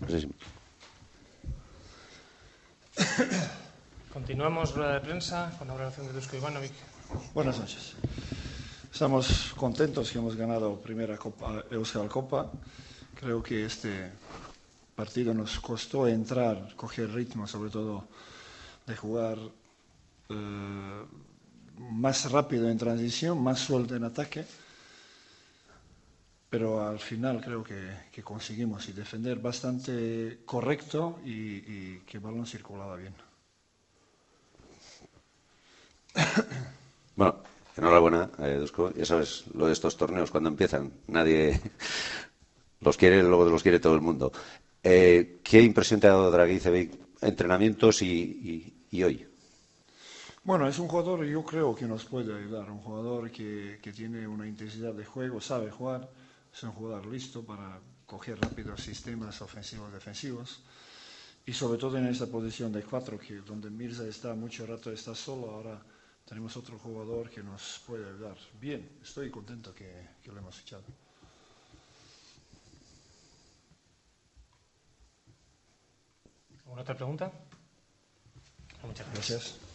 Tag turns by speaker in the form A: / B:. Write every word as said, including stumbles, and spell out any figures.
A: Sí, sí.
B: Continuamos rueda de prensa con la valoración de Dusko Ivanovic.
C: Buenas noches. Estamos contentos que hemos ganado primera Copa, Euskal Copa. Creo que este partido nos costó entrar, coger ritmo, sobre todo de jugar eh, más rápido en transición, más suelto en ataque. Pero al final creo que, que conseguimos y defender bastante correcto y, y que el balón circulaba bien.
A: Bueno, enhorabuena, eh, Dusko. Ya sabes, lo de estos torneos cuando empiezan, nadie los quiere, luego los quiere todo el mundo. Eh, ¿Qué impresión te ha dado Dragicevic, entrenamientos y, y, y hoy?
C: Bueno, es un jugador, yo creo que nos puede ayudar, un jugador que, que tiene una intensidad de juego, sabe jugar, es un jugador listo para coger rápidos sistemas ofensivos, defensivos, y sobre todo en esa posición de cuatro, que donde Mirza está mucho rato, está solo, ahora tenemos otro jugador que nos puede ayudar. Bien, estoy contento que, que lo hemos fichado.
B: ¿Alguna otra pregunta? Muchas gracias.
C: Gracias.